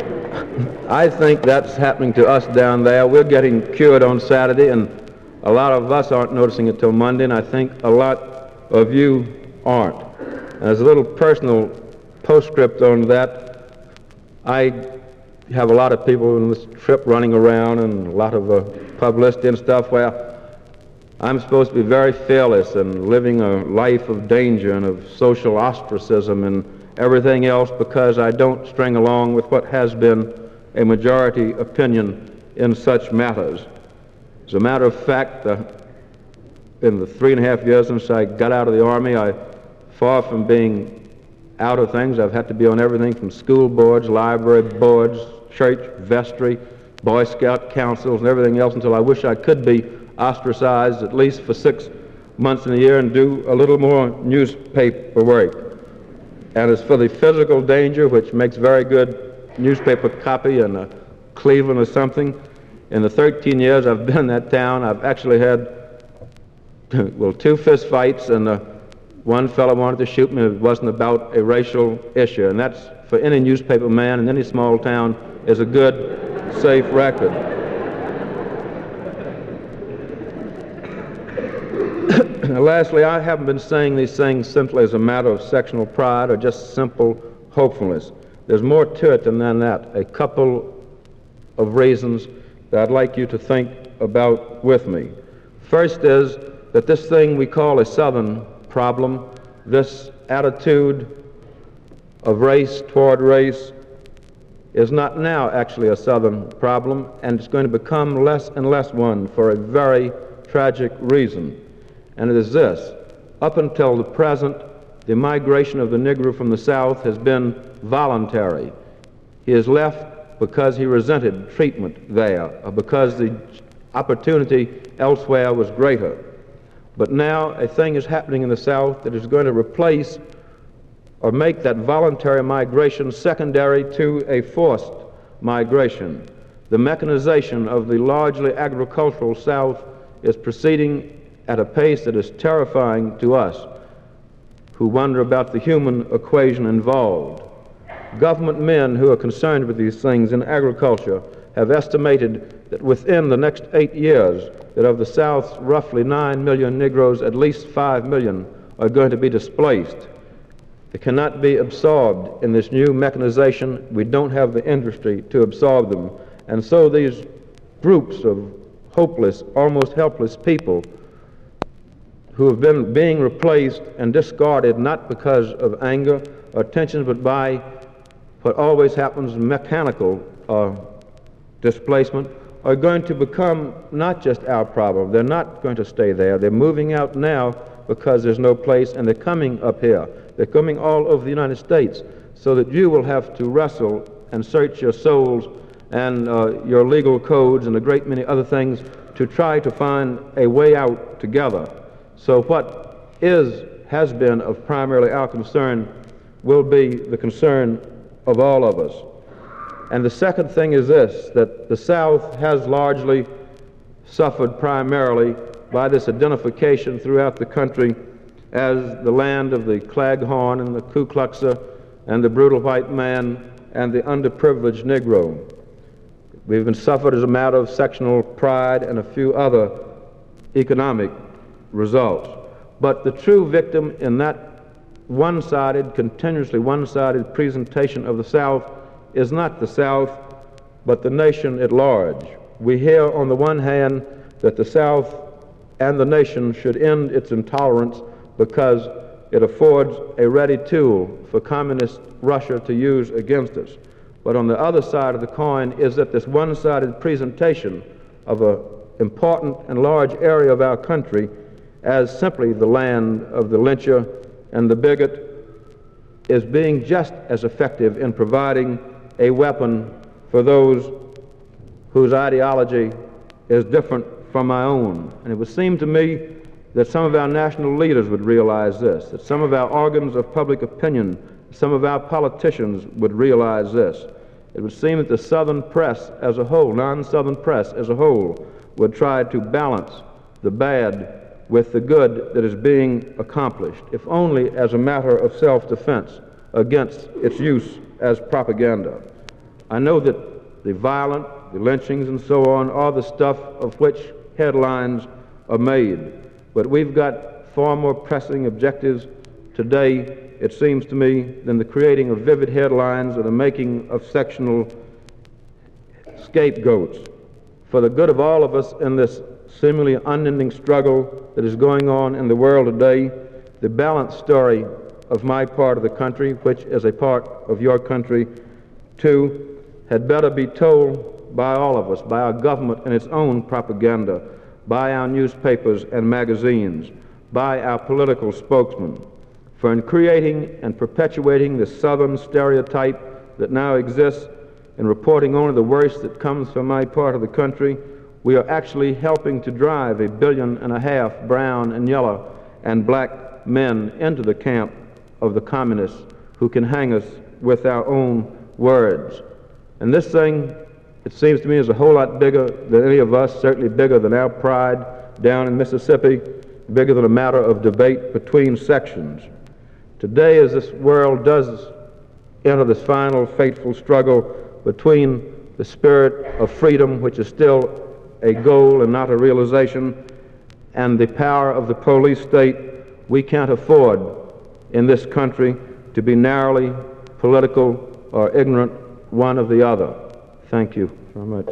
I think that's happening to us down there. We're getting cured on Saturday, and a lot of us aren't noticing it till Monday, and I think a lot of you aren't. As a little personal postscript on that, I have a lot of people on this trip running around and a lot of publicity and stuff where I'm supposed to be very fearless and living a life of danger and of social ostracism and everything else because I don't string along with what has been a majority opinion in such matters. As a matter of fact, in the 3.5 years since I got out of the Army, far from being out of things, I've had to be on everything from school boards, library boards, church vestry, Boy Scout councils, and everything else until I wish I could be ostracized at least for 6 months in a year and do a little more newspaper work. And as for the physical danger, which makes very good newspaper copy in Cleveland or something, in the 13 years I've been in that town, I've actually had, well, 2 fist fights, and one fellow wanted to shoot me. It wasn't about a racial issue, and that's, for any newspaper man in any small town, is a good, safe record. Lastly, I haven't been saying these things simply as a matter of sectional pride or just simple hopefulness. There's more to it than that. A couple of reasons that I'd like you to think about with me. First is that this thing we call a Southern problem, this attitude of race toward race, is not now actually a Southern problem, and it's going to become less and less one for a very tragic reason. And it is this: up until the present, the migration of the Negro from the South has been voluntary. He has left because he resented treatment there, or because the opportunity elsewhere was greater. But now a thing is happening in the South that is going to replace or make that voluntary migration secondary to a forced migration. The mechanization of the largely agricultural South is proceeding at a pace that is terrifying to us who wonder about the human equation involved. Government men who are concerned with these things in agriculture have estimated that within the next 8 years, that of the South's roughly 9 million Negroes, at least 5 million are going to be displaced. They cannot be absorbed in this new mechanization. We don't have the industry to absorb them. And so these groups of hopeless, almost helpless people who have been being replaced and discarded not because of anger or tension, but by what always happens, mechanical displacement, are going to become not just our problem. They're not going to stay there. They're moving out now because there's no place, and they're coming up here. They're coming all over the United States, so that you will have to wrestle and search your souls and your legal codes and a great many other things to try to find a way out together. So what has been of primarily our concern will be the concern of all of us. And the second thing is this, that the South has largely suffered primarily by this identification throughout the country as the land of the Claghorn and the Ku Kluxer and the brutal white man and the underprivileged Negro. We've been suffered as a matter of sectional pride and a few other economic results. But the true victim in that one-sided, continuously one-sided presentation of the South is not the South, but the nation at large. We hear on the one hand that the South and the nation should end its intolerance because it affords a ready tool for communist Russia to use against us. But on the other side of the coin is that this one-sided presentation of an important and large area of our country as simply the land of the lyncher and the bigot is being just as effective in providing a weapon for those whose ideology is different from my own. And it would seem to me that some of our national leaders would realize this, that some of our organs of public opinion, some of our politicians would realize this. It would seem that the Southern press as a whole, non-Southern press as a whole, would try to balance the bad with the good that is being accomplished, if only as a matter of self-defense against its use as propaganda. I know that the violent, the lynchings and so on are the stuff of which headlines are made. But we've got far more pressing objectives today, it seems to me, than the creating of vivid headlines or the making of sectional scapegoats. For the good of all of us in this seemingly unending struggle that is going on in the world today, the balanced story of my part of the country, which is a part of your country too, had better be told by all of us, by our government and its own propaganda, by our newspapers and magazines, by our political spokesmen. For in creating and perpetuating the Southern stereotype that now exists and reporting only the worst that comes from my part of the country, we are actually helping to drive 1.5 billion brown and yellow and black men into the camp of the communists who can hang us with our own words. And this thing, it seems to me, is a whole lot bigger than any of us, certainly bigger than our pride down in Mississippi, bigger than a matter of debate between sections. Today, as this world does enter this final fateful struggle between the spirit of freedom, which is still a goal and not a realization, and the power of the police state, we can't afford in this country to be narrowly political or ignorant one of the other. Thank you very much.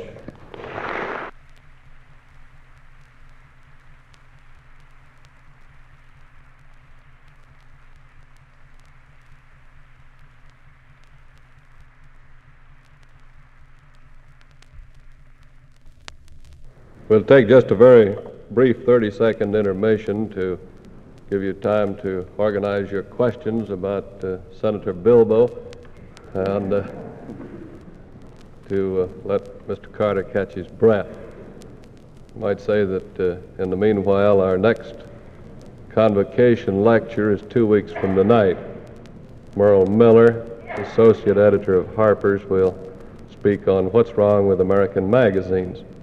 We'll take just a very brief 30-second intermission to give you time to organize your questions about Senator Bilbo and to let Mr. Carter catch his breath. I might say that in the meanwhile, our next convocation lecture is 2 weeks from tonight. Merle Miller, associate editor of Harper's, will speak on what's wrong with American magazines.